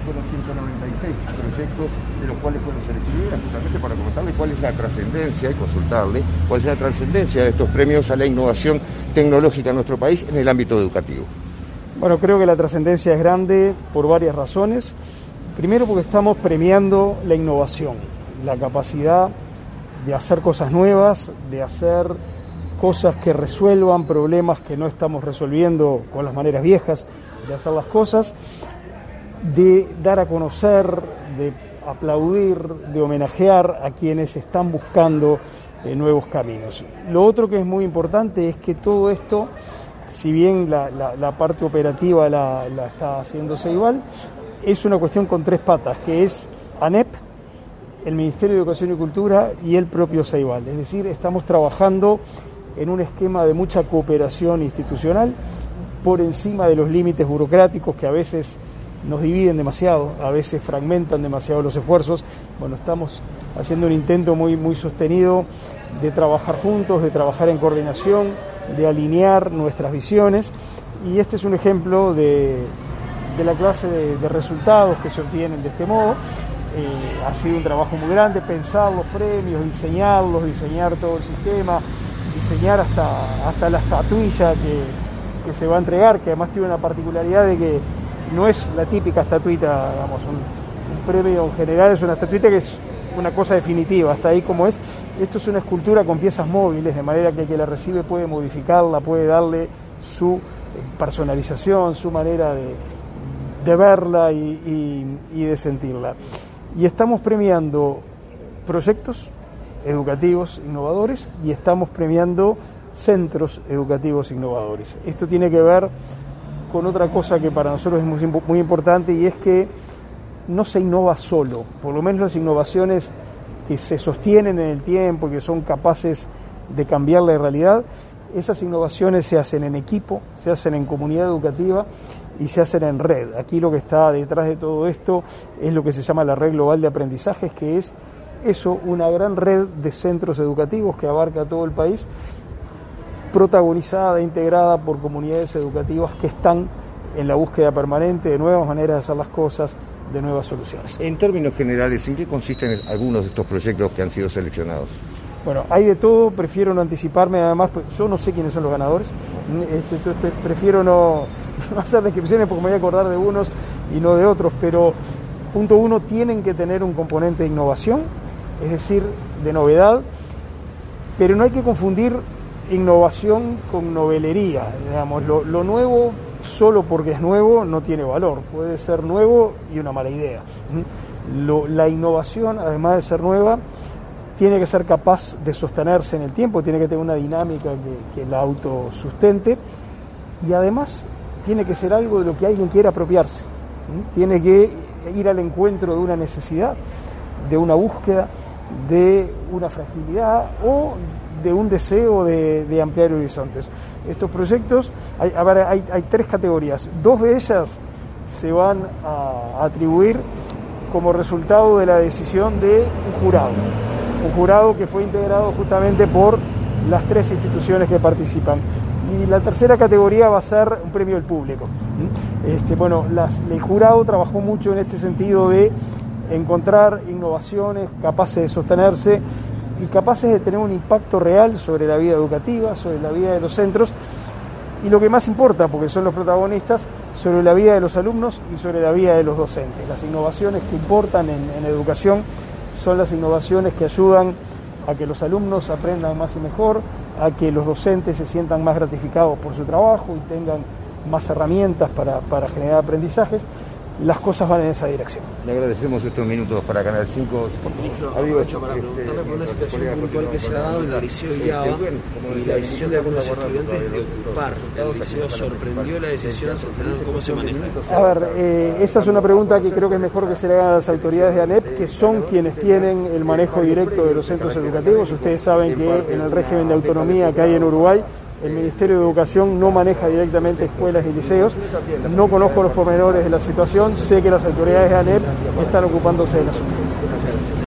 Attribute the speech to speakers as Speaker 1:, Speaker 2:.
Speaker 1: fueron 196 proyectos, de los cuales fueron seleccionados, justamente para comentarle cuál es la trascendencia y consultarle cuál es la trascendencia de estos premios a la innovación tecnológica en nuestro país en el ámbito educativo.
Speaker 2: Bueno, creo que la trascendencia es grande por varias razones. Primero, porque estamos premiando la innovación, la capacidad de hacer cosas nuevas, de hacer cosas que resuelvan problemas que no estamos resolviendo con las maneras viejas de hacer las cosas, de dar a conocer, de aplaudir, de homenajear a quienes están buscando nuevos caminos. Lo otro que es muy importante es que todo esto, si bien la parte operativa la está haciéndose igual, es una cuestión con tres patas, que es ANEP, el Ministerio de Educación y Cultura y el propio Ceibal. Es decir, estamos trabajando en un esquema de mucha cooperación institucional por encima de los límites burocráticos que a veces nos dividen demasiado, a veces fragmentan demasiado los esfuerzos. Bueno, estamos haciendo un intento muy sostenido de trabajar juntos, de trabajar en coordinación, de alinear nuestras visiones, y este es un ejemplo de la clase de resultados que se obtienen de este modo. Ha sido un trabajo muy grande pensar los premios, diseñarlos, diseñar todo el sistema, diseñar hasta la estatuilla que se va a entregar, que además tiene una particularidad de que no es la típica estatuita, digamos, un premio en general es una estatuita que es una cosa definitiva, hasta ahí como es. Esto es una escultura con piezas móviles, de manera que el que la recibe puede modificarla, puede darle su personalización, su manera de verla y de sentirla. Y estamos premiando proyectos educativos innovadores y estamos premiando centros educativos innovadores. Esto tiene que ver con otra cosa que para nosotros es muy importante, y es que no se innova solo, por lo menos las innovaciones que se sostienen en el tiempo y que son capaces de cambiar la realidad, esas innovaciones se hacen en equipo, se hacen en comunidad educativa y se hacen en red. Aquí lo que está detrás de todo esto es lo que se llama la Red Global de Aprendizajes, que es eso, una gran red de centros educativos que abarca todo el país, protagonizada e integrada por comunidades educativas que están en la búsqueda permanente de nuevas maneras de hacer las cosas, de nuevas soluciones.
Speaker 1: En términos generales, ¿en qué consisten algunos de estos proyectos que han sido seleccionados?
Speaker 2: Bueno, hay de todo, prefiero no anticiparme, además yo no sé quiénes son los ganadores, prefiero no hacer descripciones porque me voy a acordar de unos y no de otros, pero punto uno, tienen que tener un componente de innovación, es decir, de novedad, pero no hay que confundir innovación con novelería, digamos, lo nuevo solo porque es nuevo no tiene valor, puede ser nuevo y una mala idea. La innovación, además de ser nueva, tiene que ser capaz de sostenerse en el tiempo, tiene que tener una dinámica que la autosustente, y además tiene que ser algo de lo que alguien quiera apropiarse, tiene que ir al encuentro de una necesidad, de una búsqueda, de una fragilidad o de un deseo de ampliar horizontes. Estos proyectos, hay tres categorías, dos de ellas se van a atribuir como resultado de la decisión de un jurado que fue integrado justamente por las tres instituciones que participan. Y la tercera categoría va a ser un premio del público. El jurado trabajó mucho en este sentido de encontrar innovaciones capaces de sostenerse y capaces de tener un impacto real sobre la vida educativa, sobre la vida de los centros, y lo que más importa, porque son los protagonistas, sobre la vida de los alumnos y sobre la vida de los docentes. Las innovaciones que importan en educación son las innovaciones que ayudan a que los alumnos aprendan más y mejor, a que los docentes se sientan más gratificados por su trabajo y tengan más herramientas para generar aprendizajes. Las cosas van en esa dirección.
Speaker 1: Le agradecemos estos minutos para Canal 5.
Speaker 3: Ministro, aprovecho para preguntarle por una situación puntual que se ha dado en el Liceo Illaba y la decisión de algunos estudiantes de ocupar el liceo. ¿Sorprendió la decisión? ¿Cómo se maneja?
Speaker 2: A ver, esa es una pregunta que creo que es mejor que se le hagan a las autoridades de ANEP, que son quienes tienen el manejo directo de los centros educativos. Ustedes saben que en el régimen de autonomía que hay en Uruguay, el Ministerio de Educación no maneja directamente escuelas y liceos. No conozco los pormenores de la situación, sé que las autoridades de ANEP están ocupándose del asunto.